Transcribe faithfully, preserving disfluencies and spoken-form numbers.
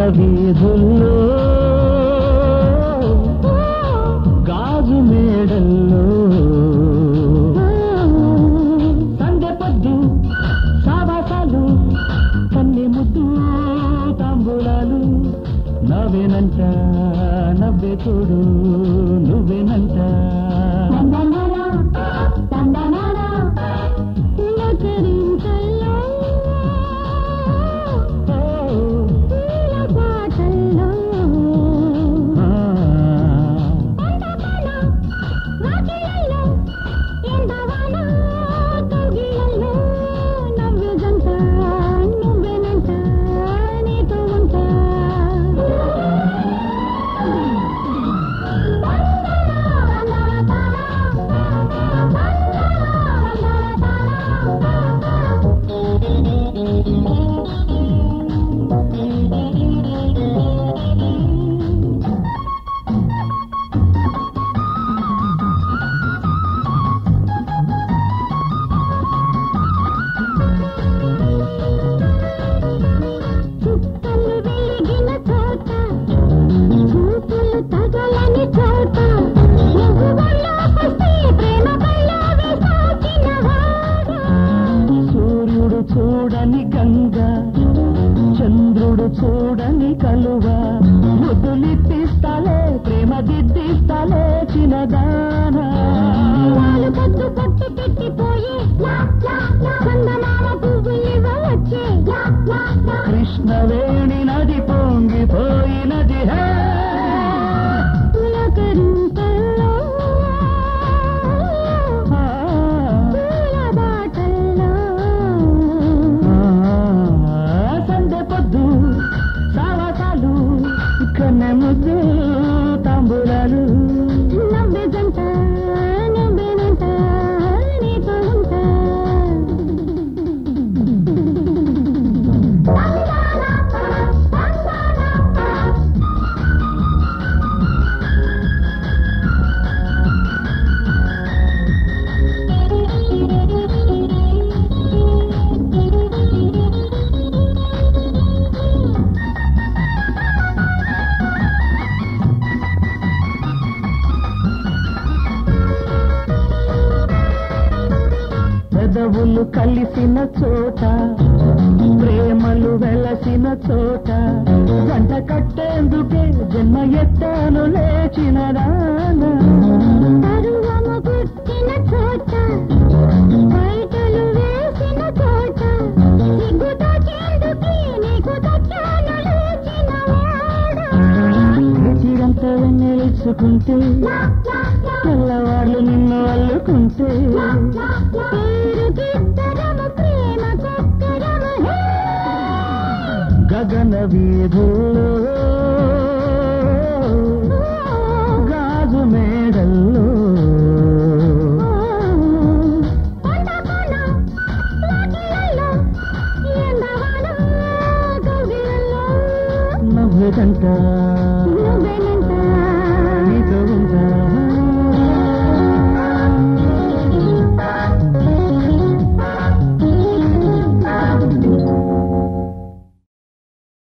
వీధుల్లో గాజు మేడల్లో సందె పొద్దు సావాసాలు కన్నె ముద్దు తాంబూలాలు నవ్వేనంట నవ్వే తోడు నువ్వేనంట సూర్యుడు చూడని గంగా చంద్రుడు చూడని కలువ ముద్దులిప్పిస్తాలే ప్రేమ దిద్దిస్తాలే చిన్నదానా పట్టు పట్టు పెట్టిపోయి కృష్ణవేణి నది పొంగిపోయినది కన్నె ముద్దు తాంబూలాలు నవ్వే జంట నవ్వేనంట నీతో ఉంటా పెదవులు కలిసిన చోట ప్రేమలు వెలసిన చోట గంట కట్టేందుకే జన్మ ఎత్తాను లేచిన రాను పుట్టిన చోట బయటలు వేసిన చోట చిరంత వెన్నెలుచుకుంటే తెల్లవాళ్ళు నిన్ను అల్లుకుంటే గగన వీధుల్లో గాజు మేడల్లో నవ్వేదంట